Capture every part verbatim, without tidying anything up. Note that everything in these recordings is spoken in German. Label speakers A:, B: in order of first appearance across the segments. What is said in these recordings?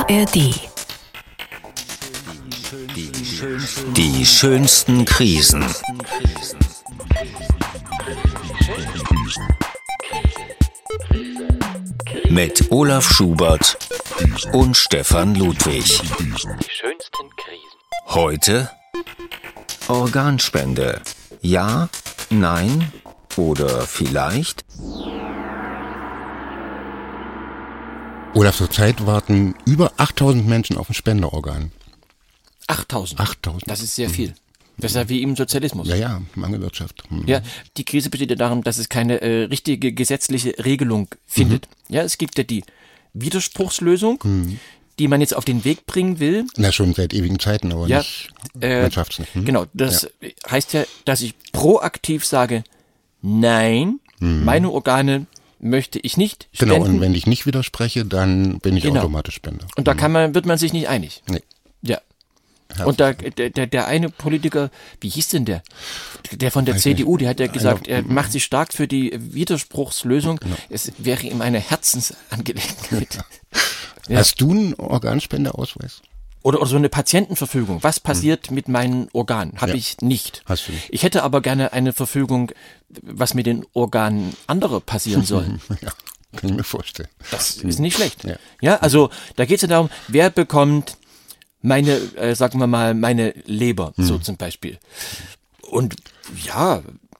A: A R D.
B: Die schönsten Krisen. Mit Olaf Schubert und Stefan Ludwig.
C: Die schönsten Krisen.
B: Heute Organspende. Ja, nein oder vielleicht?
D: Olaf, zurzeit warten über achttausend Menschen auf ein Spenderorgan.
C: achttausend.
D: achttausend.
C: Das ist sehr viel. Das ist ja wie im Sozialismus.
D: Ja, ja, Mangelwirtschaft. Hm.
C: Ja, die Krise besteht ja darin, dass es keine äh, richtige gesetzliche Regelung findet. Mhm. Ja, es gibt ja die Widerspruchslösung, mhm. die man jetzt auf den Weg bringen will.
D: Na, schon seit ewigen Zeiten, aber
C: ja,
D: nicht,
C: äh,
D: man schafft's nicht. Hm?
C: Genau, das
D: ja.
C: heißt ja, dass ich proaktiv sage, nein, mhm. meine Organe möchte ich nicht spenden.
D: Genau, und wenn ich nicht widerspreche, dann bin ich
C: genau.
D: automatisch Spender.
C: Und da kann man, wird man sich nicht einig.
D: Nee.
C: Ja. Und da, der, der, der eine Politiker, wie hieß denn der? Der von der
D: Weiß
C: C D U,
D: nicht.
C: der hat ja gesagt,
D: Einer,
C: er macht sich stark für die Widerspruchslösung.
D: Genau.
C: Es wäre ihm eine Herzensangelegenheit. Ja.
D: Hast du einen Organspendeausweis?
C: Oder, oder so eine Patientenverfügung. Was passiert hm. mit meinen Organen? Habe
D: ja.
C: ich nicht.
D: Hast du nicht.
C: Ich hätte aber gerne eine Verfügung, was mit den Organen anderer passieren soll.
D: Ja, kann ich mir vorstellen.
C: Das ist nicht schlecht.
D: Ja,
C: ja also da geht es ja darum, wer bekommt meine, äh, sagen wir mal, meine Leber, hm. so zum Beispiel. Und ja,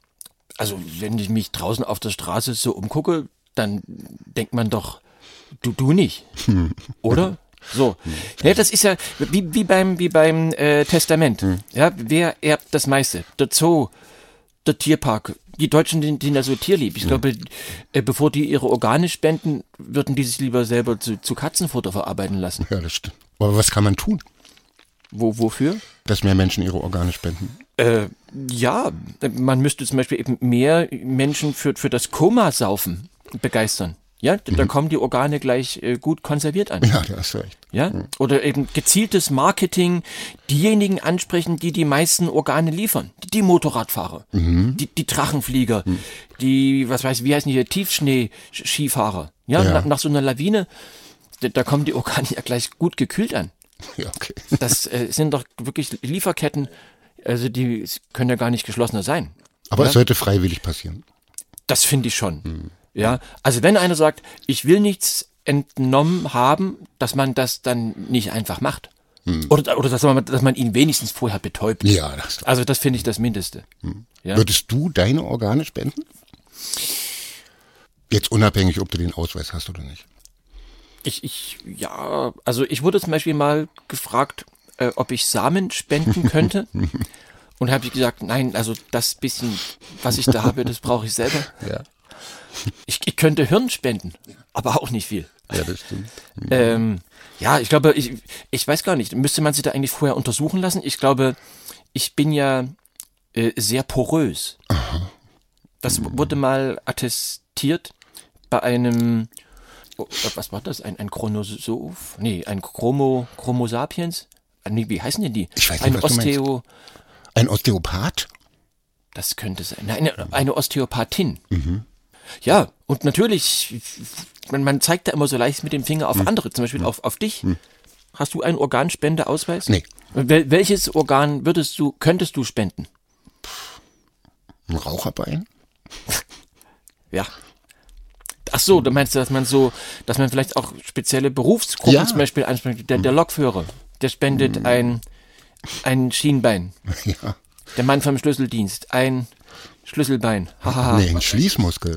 C: also wenn ich mich draußen auf der Straße so umgucke, dann denkt man doch, du, du nicht, hm. oder? So, ja, das ist ja wie, wie beim, wie beim äh, Testament. Hm. Ja, wer erbt das meiste? Der Zoo, der Tierpark. Die Deutschen sind, sind ja so tierlieb. Ich glaube, äh, bevor die ihre Organe spenden, würden die sich lieber selber zu, zu Katzenfutter verarbeiten lassen.
D: Ja, das stimmt. Aber was kann man tun?
C: Wo, wofür?
D: Dass mehr Menschen ihre Organe spenden.
C: Äh, ja, man müsste zum Beispiel eben mehr Menschen für, für das Komasaufen begeistern. Ja, mhm. da kommen die Organe gleich äh, gut konserviert an.
D: Ja, da hast du recht.
C: Ja, mhm. Oder eben gezieltes Marketing, diejenigen ansprechen, die die meisten Organe liefern. Die, die Motorradfahrer, mhm. die, die Drachenflieger, mhm. die, was weiß ich, wie heißen die hier, Tiefschnee-Skifahrer. Ja, ja. Nach, nach so einer Lawine, da, da kommen die Organe ja gleich gut gekühlt an.
D: Ja, okay.
C: Das äh, sind doch wirklich Lieferketten, also die können ja gar nicht geschlossener sein.
D: Aber
C: ja?
D: es sollte freiwillig passieren.
C: Das finde ich schon. Hm. Ja, also wenn einer sagt, ich will nichts entnommen haben, dass man das dann nicht einfach macht. Hm. Oder, oder dass, man, dass man ihn wenigstens vorher betäubt.
D: Ja, das
C: Also das finde ich das Mindeste.
D: Hm.
C: Ja?
D: Würdest du deine Organe spenden? Jetzt unabhängig, ob du den Ausweis hast oder nicht.
C: Ich, ich, ja, also ich wurde zum Beispiel mal gefragt, äh, ob ich Samen spenden könnte. Und habe ich gesagt, nein, also das bisschen, was ich da habe, das brauche ich selber.
D: Ja.
C: Ich, ich könnte Hirn spenden, aber auch nicht viel.
D: Ja, das stimmt.
C: Ähm, ja, ich glaube, ich, ich weiß gar nicht, müsste man sich da eigentlich vorher untersuchen lassen? Ich glaube, ich bin ja äh, sehr porös.
D: Aha.
C: Das wurde mal attestiert bei einem... Oh, was war das? Ein, ein Chronosoph? Nee, ein Chromo, Chromo sapiens? Nee, wie heißen denn die?
D: Ich weiß nicht,
C: ein
D: was
C: Osteo.
D: du meinst. Ein Osteopath?
C: Das könnte sein. Nein, eine, eine Osteopathin.
D: Mhm.
C: Ja, und natürlich, man, man zeigt da immer so leicht mit dem Finger auf mhm. andere, zum Beispiel mhm. auf, auf dich. Mhm. Hast du einen Organspendeausweis? Nee. Wel, welches Organ würdest du, könntest du spenden?
D: Ein Raucherbein?
C: Ja. Ach so, du meinst, dass man so, dass man vielleicht auch spezielle Berufsgruppen
D: ja.
C: zum Beispiel anspricht. Der, der Lokführer, der spendet mhm. ein, ein Schienbein.
D: Ja.
C: Der Mann vom Schlüsseldienst, ein Schlüsselbein. Hahaha.
D: Nee, ein Schließmuskel.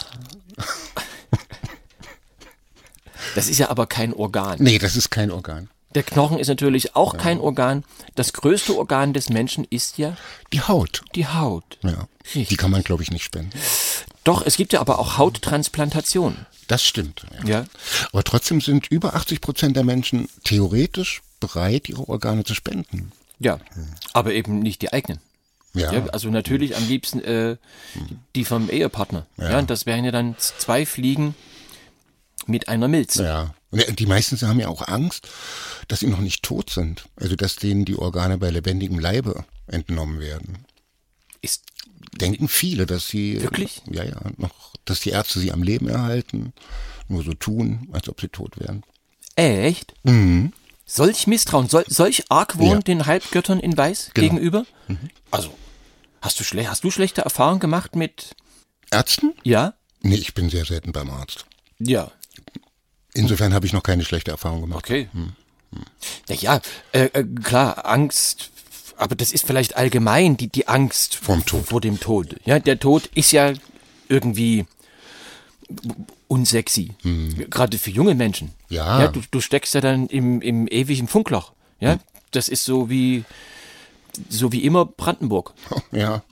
C: Das ist ja aber kein Organ.
D: Nee, das ist kein Organ.
C: Der Knochen ist natürlich auch
D: ja.
C: kein Organ. Das größte Organ des Menschen ist ja
D: die Haut.
C: Die Haut.
D: Ja.
C: Richtig.
D: Die kann man, glaube ich, nicht spenden.
C: Doch, es gibt ja aber auch Hauttransplantationen.
D: Das stimmt. Ja.
C: ja.
D: Aber trotzdem sind über achtzig Prozent der Menschen theoretisch bereit, ihre Organe zu spenden.
C: Ja, hm. aber eben nicht die eigenen.
D: Ja.
C: ja also natürlich am liebsten äh, die vom Ehepartner. Ja. ja. Und das wären ja dann zwei Fliegen mit einer Milz.
D: Ja. Und die meisten haben ja auch Angst, dass sie noch nicht tot sind. Also dass denen die Organe bei lebendigem Leibe entnommen werden.
C: Ist
D: denken viele, dass sie
C: wirklich?
D: Ja, ja, noch, dass die Ärzte sie am Leben erhalten, nur so tun, als ob sie tot wären.
C: Echt?
D: Mhm.
C: Solch Misstrauen, sol, solch Argwohn
D: Ja.
C: den Halbgöttern in Weiß
D: Genau.
C: gegenüber? Also, hast du, schle hast du schlechte Erfahrungen gemacht mit,
D: Ärzten?
C: ja?
D: Nee, ich bin sehr selten beim Arzt.
C: Ja.
D: Insofern habe ich noch keine schlechte Erfahrung gemacht.
C: Okay. Ja, ja äh, äh, klar, Angst, aber das ist vielleicht allgemein die, die Angst
D: Vorm Tod.
C: vor dem Tod. Ja, der Tod ist ja irgendwie unsexy, gerade für junge Menschen.
D: Ja.
C: ja du, du steckst ja dann im, im ewigen Funkloch. Ja, das ist so wie, so wie immer Brandenburg.
D: Ja.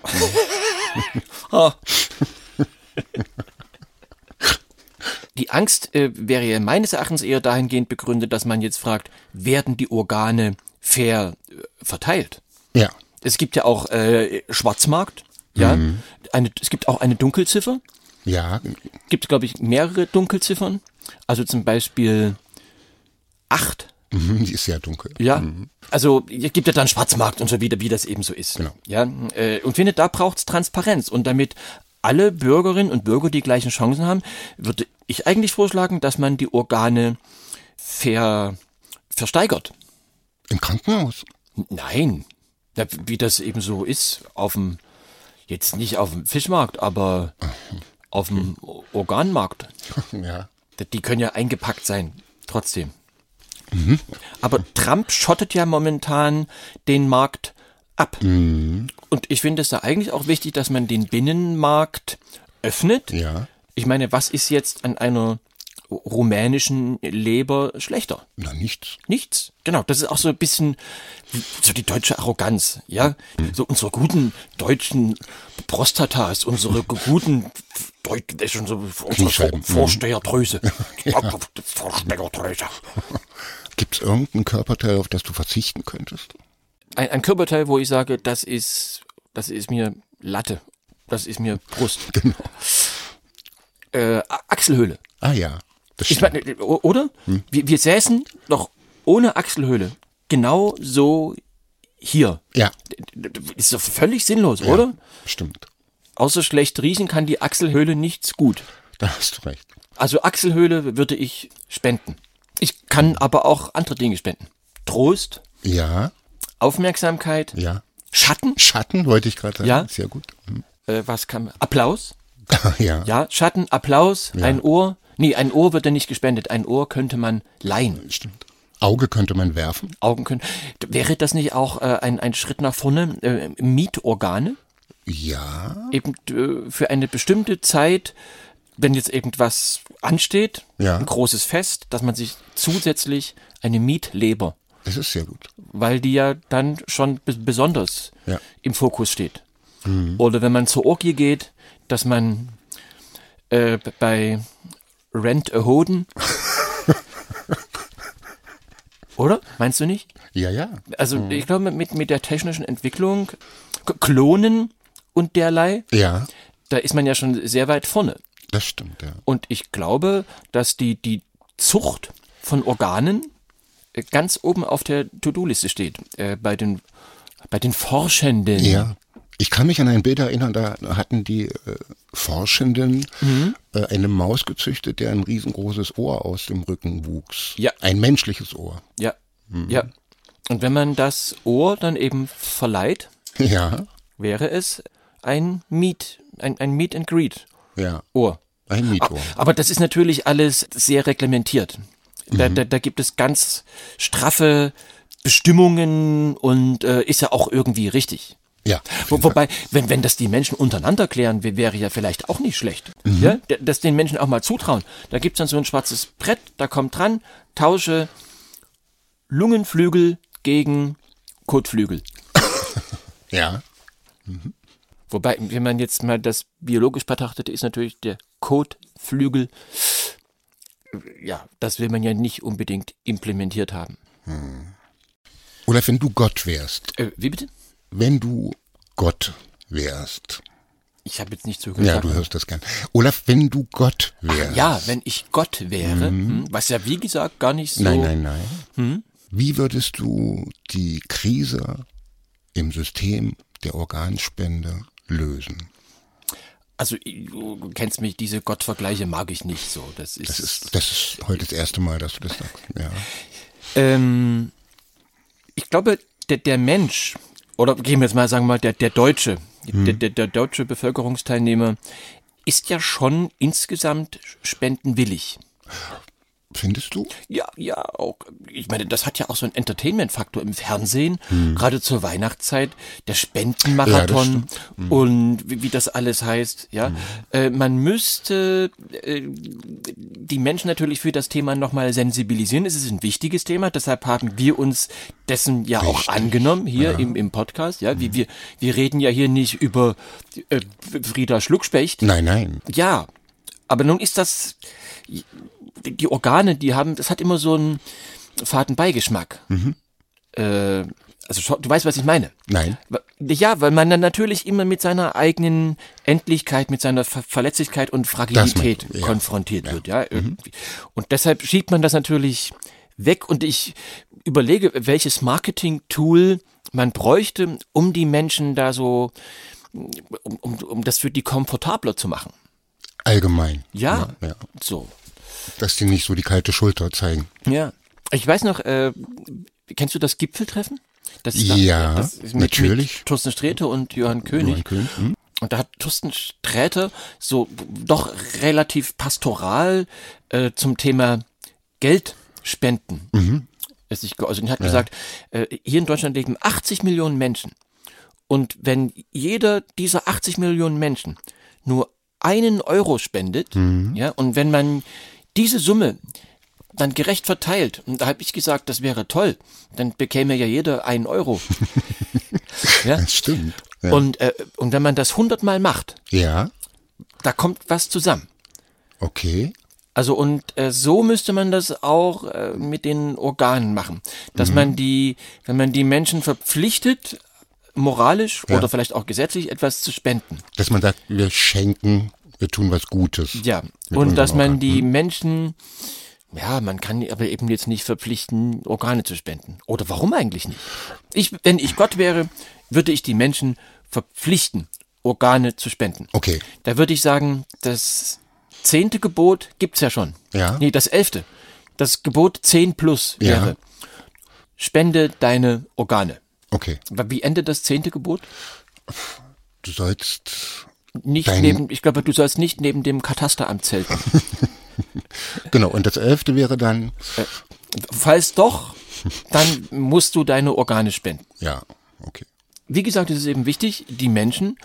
C: Ah. Die Angst äh, wäre ja meines Erachtens eher dahingehend begründet, dass man jetzt fragt, werden die Organe fair äh, verteilt?
D: Ja.
C: Es gibt ja auch äh, Schwarzmarkt, ja. Eine, es gibt auch eine Dunkelziffer.
D: Ja.
C: Gibt, glaube ich, mehrere Dunkelziffern. Also zum Beispiel acht.
D: Mhm, die ist sehr dunkel.
C: Ja. Also es gibt ja dann Schwarzmarkt und so wieder, wie das eben so ist.
D: Genau.
C: Ja. Äh, und finde, da braucht es Transparenz. Und damit alle Bürgerinnen und Bürger die gleichen Chancen haben, würde ich eigentlich vorschlagen, dass man die Organe ver, versteigert.
D: Im Krankenhaus?
C: Nein. Ja, wie das eben so ist, auf dem, jetzt nicht auf dem Fischmarkt, aber auf dem Organmarkt.
D: Ja.
C: Die können ja eingepackt sein, trotzdem. Mhm. Aber Trump schottet ja momentan den Markt ab.
D: Mhm.
C: Und ich finde es da eigentlich auch wichtig, dass man den Binnenmarkt öffnet.
D: Ja.
C: Ich meine, was ist jetzt an einer rumänischen Leber schlechter?
D: Na, nichts.
C: Nichts. Genau, das ist auch so ein bisschen so die deutsche Arroganz, ja? So unsere guten deutschen Prostatas, unsere guten deutschen, so unsere
D: Kniescheiben.
C: Vorsteherdrüse. Vorsteherdrüse.
D: Gibt's irgendein Körperteil, auf das du verzichten könntest?
C: Ein, ein Körperteil, wo ich sage, das ist, das ist mir Latte. Das ist mir Brust.
D: Genau.
C: Äh, Achselhöhle.
D: Ah ja, das
C: Ich
D: stimmt.
C: meine, o- oder? Wir, wir säßen doch ohne Achselhöhle genau so hier.
D: Ja,
C: Ist doch völlig sinnlos, oder?
D: stimmt.
C: Außer schlecht riechen kann die Achselhöhle nichts gut.
D: Da hast du recht.
C: Also Achselhöhle würde ich spenden. Ich kann aber auch andere Dinge spenden. Trost,
D: Ja,
C: Aufmerksamkeit,
D: ja.
C: Schatten,
D: Schatten wollte ich gerade sagen.
C: Ja.
D: Sehr gut. Hm.
C: äh, was kann man? Applaus,
D: Ja.
C: ja, Schatten, Applaus, ein Ohr. Nee, ein Ohr wird ja nicht gespendet. Ein Ohr könnte man leihen.
D: Stimmt. Auge könnte man werfen.
C: Augen können. Wäre das nicht auch äh, ein, ein Schritt nach vorne? Äh, Mietorgane?
D: Ja.
C: Eben äh, für eine bestimmte Zeit, wenn jetzt irgendwas ansteht,
D: Ja.
C: ein großes Fest, dass man sich zusätzlich eine Mietleber,
D: Das ist sehr gut.
C: weil die ja dann schon be- besonders
D: Ja.
C: im Fokus steht. Oder wenn man zur Orgie geht, dass man äh, b- bei Rent a Hoden oder? Meinst du nicht?
D: Ja, ja.
C: Also ich glaube, mit, mit der technischen Entwicklung, K- Klonen und derlei,
D: Ja,
C: da ist man ja schon sehr weit vorne.
D: das stimmt, ja.
C: Und ich glaube, dass die, die Zucht von Organen äh, ganz oben auf der To-Do-Liste steht. Äh, bei den, bei den Forschenden.
D: Ja. Ich kann mich an ein Bild erinnern, da hatten die äh, Forschenden äh, eine Maus gezüchtet, der ein riesengroßes Ohr aus dem Rücken wuchs.
C: Ja.
D: Ein menschliches Ohr.
C: Ja, ja. Und wenn man das Ohr dann eben verleiht,
D: Ja,
C: wäre es ein Meet, ein, ein Meet and Greet
D: ja.
C: Ohr.
D: Ein Mietohr.
C: Aber das ist natürlich alles sehr reglementiert. Da, da, da gibt es ganz straffe Bestimmungen und äh, ist ja auch irgendwie richtig.
D: Ja.
C: Wo, wobei, wenn, wenn das die Menschen untereinander klären, wär- wäre ja vielleicht auch nicht schlecht. Ja? D- Das den Menschen auch mal zutrauen. Da gibt's dann so ein schwarzes Brett, da kommt dran, tausche Lungenflügel gegen Kotflügel.
D: Ja.
C: Wobei, wenn man jetzt mal das biologisch betrachtet, ist natürlich der Kotflügel, ja, das will man ja nicht unbedingt implementiert haben.
D: Oder wenn du Gott wärst.
C: Äh, wie bitte?
D: Wenn du Gott wärst.
C: Ich habe jetzt nicht zugehört.
D: Ja, du hörst das gern. Olaf, wenn du Gott wärst.
C: Ja, wenn ich Gott wäre, hm, was ja wie gesagt gar nicht so...
D: Nein, nein, nein. Wie würdest du die Krise im System der Organspende lösen?
C: Also du kennst mich, diese Gottvergleiche mag ich nicht so. Das ist,
D: Das ist, das ist heute das erste Mal, dass du das sagst. Ja.
C: Ähm, ich glaube, der, der Mensch, oder gehen wir jetzt mal sagen wir mal, der, der Deutsche, hm. der, der, der deutsche Bevölkerungsteilnehmer ist ja schon insgesamt spendenwillig.
D: Findest du?
C: Ja, ja, auch. Ich meine, das hat ja auch so einen Entertainment-Faktor im Fernsehen, hm. gerade zur Weihnachtszeit, der Spendenmarathon ja, hm. und wie, wie das alles heißt. Ja, hm. äh, man müsste äh, die Menschen natürlich für das Thema nochmal sensibilisieren. Es ist ein wichtiges Thema, deshalb haben wir uns dessen ja Richtig. auch angenommen hier ja. im, im Podcast. Ja, hm. wie wir wir reden ja hier nicht über äh, Frieda Schluckspecht.
D: Nein, nein.
C: Ja, aber nun ist das die Organe, die haben, das hat immer so einen faden Beigeschmack. Mhm. Äh, also du weißt, was ich meine.
D: Nein.
C: Ja, weil man dann natürlich immer mit seiner eigenen Endlichkeit, mit seiner Ver- Verletzlichkeit und Fragilität man, ja. konfrontiert ja. wird. Ja, irgendwie. Mhm. Und deshalb schiebt man das natürlich weg und ich überlege, welches Marketing-Tool man bräuchte, um die Menschen da so, um, um, um das für die komfortabler zu machen.
D: Allgemein.
C: Ja,
D: ja, ja.
C: so.
D: Dass die nicht so die kalte Schulter zeigen.
C: Ja. Ich weiß noch, äh, kennst du das Gipfeltreffen? Das ist
D: ja,
C: da, das ist mit,
D: natürlich.
C: Mit Thorsten Sträter und Johann König.
D: Johann König. Hm.
C: Und da hat Thorsten Sträter so doch relativ pastoral äh, zum Thema Geldspenden. Mhm. Es sich geäußert. Und hat ja. gesagt, äh, hier in Deutschland leben achtzig Millionen Menschen. Und wenn jeder dieser achtzig Millionen Menschen nur einen Euro spendet, mhm. ja, und wenn man diese Summe dann gerecht verteilt, und da habe ich gesagt, das wäre toll, dann bekäme ja jeder einen Euro. ja?
D: Das stimmt. Ja.
C: Und, äh, und wenn man das hundertmal macht,
D: ja.
C: da kommt was zusammen.
D: Okay.
C: Also und äh, so müsste man das auch äh, mit den Organen machen, dass mhm. man die, wenn man die Menschen verpflichtet, moralisch ja. oder vielleicht auch gesetzlich etwas zu spenden.
D: Dass man sagt, wir schenken, wir tun was Gutes.
C: Ja, und dass man Organen. die Menschen, ja, man kann aber eben jetzt nicht verpflichten, Organe zu spenden. Oder warum eigentlich nicht? Ich, wenn ich Gott wäre, würde ich die Menschen verpflichten, Organe zu spenden.
D: Okay.
C: Da würde ich sagen, das zehnte Gebot gibt's ja schon.
D: Ja.
C: Nee, das elfte. Das Gebot zehn plus wäre, ja. spende deine Organe.
D: Okay.
C: Wie endet das zehnte Gebot?
D: Du sollst
C: nicht neben, ich glaube, du sollst nicht neben dem Katasteramt zelten.
D: Genau, und das elfte wäre dann?
C: Äh, falls doch, dann musst du deine Organe spenden.
D: Ja, okay.
C: Wie gesagt, es ist eben wichtig, die Menschen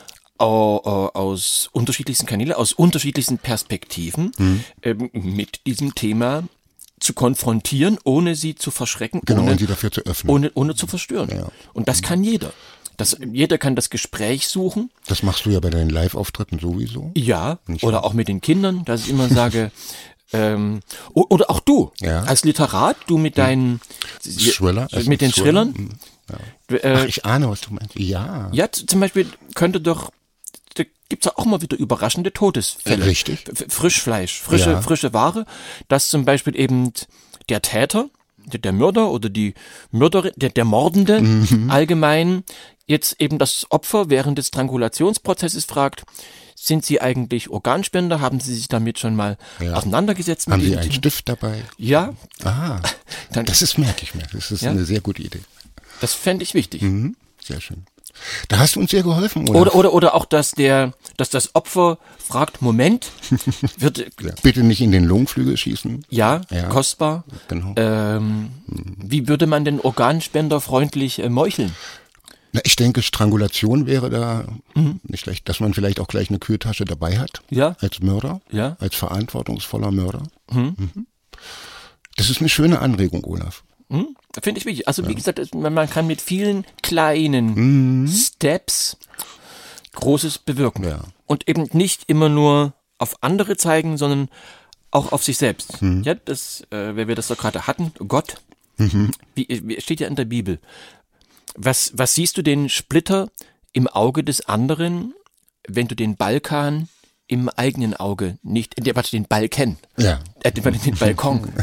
C: aus unterschiedlichsten Kanälen, aus unterschiedlichsten Perspektiven mhm. ähm, mit diesem Thema zu konfrontieren, ohne sie zu verschrecken,
D: genau,
C: ohne,
D: und sie dafür zu öffnen.
C: Ohne, ohne zu verstören. Ja. Und das kann jeder. Das, jeder kann das Gespräch suchen.
D: Das machst du ja bei deinen Live-Auftritten sowieso.
C: Ja, Nicht oder auch mit den Kindern, dass ich immer sage, ähm, oder auch du,
D: ja.
C: als Literat, du mit deinen
D: Thriller,
C: äh, mit den Thrillern.
D: Ja. Äh, Ach, ich ahne, was du meinst. Ja.
C: Ja, zum Beispiel könnte doch, da gibt's ja auch mal wieder überraschende Todesfälle.
D: Richtig.
C: Frischfleisch, frische,
D: ja.
C: frische Ware, dass zum Beispiel eben der Täter, der, der Mörder oder die Mörderin, der, der Mordende mhm. allgemein jetzt eben das Opfer während des Strangulationsprozesses fragt, sind Sie eigentlich Organspender? Haben Sie sich damit schon mal ja. auseinandergesetzt?
D: Haben Sie einen Thema? Stift dabei?
C: Ja.
D: Ah, Dann, das ist, merke ich mir, das ist ja? eine sehr gute Idee.
C: Das fände ich wichtig.
D: Mhm. Sehr schön. Da hast du uns sehr geholfen, oder?
C: Oder, oder, oder auch, dass der, dass das Opfer fragt, Moment, wird,
D: ja, bitte nicht in den Lungenflügel schießen.
C: Ja, ja. kostbar.
D: Genau.
C: Ähm, mhm. Wie würde man den Organspender freundlich äh, meucheln?
D: Na, ich denke, Strangulation wäre da mhm. nicht schlecht, dass man vielleicht auch gleich eine Kühltasche dabei hat.
C: Ja.
D: Als Mörder.
C: Ja.
D: Als verantwortungsvoller Mörder.
C: Mhm.
D: Mhm. Das ist eine schöne Anregung, Olaf.
C: Mhm. Finde ich wichtig. Also wie ja. gesagt, man kann mit vielen kleinen mhm. Steps Großes bewirken.
D: Ja.
C: Und eben nicht immer nur auf andere zeigen, sondern auch auf sich selbst.
D: Mhm.
C: Ja, das, äh, wenn wir das doch gerade hatten, Gott,
D: mhm.
C: wie, wie steht ja in der Bibel. Was, was siehst du den Splitter im Auge des anderen, wenn du den Balkan im eigenen Auge nicht, äh, warte, den Balken,
D: ja.
C: äh, den Balkon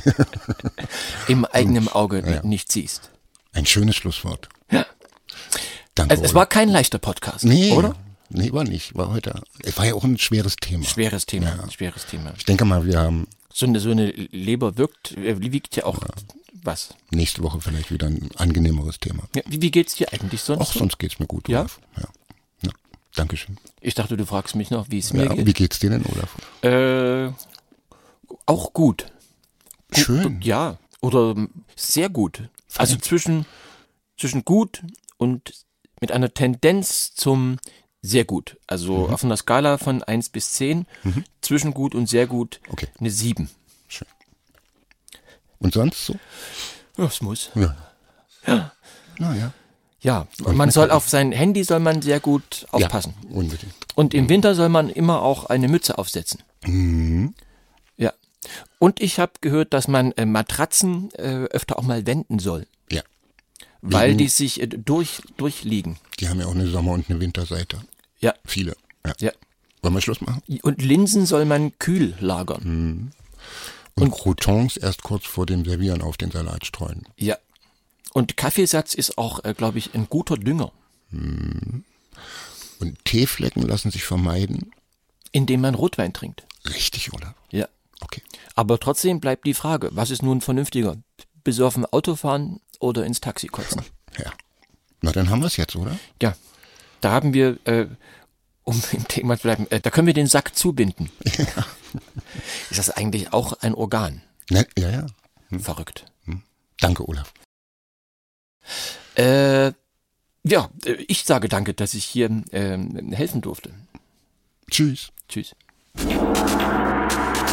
C: im eigenen Auge ja. nicht siehst.
D: Ein schönes Schlusswort.
C: Ja.
D: Danke.
C: Also, es war kein leichter Podcast,
D: nee,
C: oder?
D: Nee, war nicht. War heute. Es war ja auch ein schweres Thema.
C: Schweres Thema,
D: Ja.
C: schweres Thema.
D: Ich denke mal, wir haben
C: So eine, so eine Leber wirkt, äh, wiegt ja auch was.
D: nächste Woche vielleicht wieder ein angenehmeres Thema.
C: Ja, wie, wie geht's dir eigentlich sonst?
D: Auch sonst geht's mir gut,
C: Ja?
D: Olaf. Ja. Ja. Dankeschön.
C: Ich dachte, du fragst mich noch, wie es mir
D: Ja,
C: geht.
D: wie geht's dir denn, Olaf?
C: Äh, auch gut. Gu-
D: Schön.
C: Ja, oder sehr gut. Also zwischen, zwischen gut und mit einer Tendenz zum sehr gut. Also
D: Mhm.
C: auf einer Skala von eins bis zehn, zwischen gut und sehr gut,
D: Okay.
C: eine sieben.
D: Schön. Und sonst so?
C: Ja, es muss.
D: Ja. Naja.
C: Ja,
D: Und
C: man
D: mit-
C: soll auf sein Handy soll man sehr gut aufpassen.
D: Ja, unbedingt.
C: Und im Winter soll man immer auch eine Mütze aufsetzen.
D: Mhm.
C: Ja. Und ich habe gehört, dass man äh, Matratzen äh, öfter auch mal wenden soll,
D: Ja.
C: weil
D: Wegen-
C: die sich äh, durch, durchliegen.
D: Die haben ja auch eine Sommer- und eine Winterseite.
C: Ja,
D: Viele. Ja.
C: ja.
D: Wollen wir Schluss machen?
C: Und Linsen soll man kühl lagern.
D: Und, Croutons erst kurz vor dem Servieren auf den Salat streuen.
C: Ja. Und Kaffeesatz ist auch, äh, glaube ich, ein guter Dünger,
D: Und Teeflecken lassen sich vermeiden.
C: indem man Rotwein trinkt.
D: Richtig, oder?
C: Ja.
D: Okay.
C: Aber trotzdem bleibt die Frage, was ist nun vernünftiger? Besoffen Auto fahren oder ins Taxi kotzen?
D: Ja. Na, dann haben wir es jetzt, oder?
C: Ja. Da haben wir, äh, um im Thema zu bleiben, äh, da können wir den Sack zubinden. Ist das eigentlich auch ein Organ?
D: Ne, ja, ja.
C: Verrückt.
D: Danke, Olaf.
C: Äh, ja, äh, ich sage danke, dass ich hier ähm, helfen durfte.
D: Tschüss.
C: Tschüss.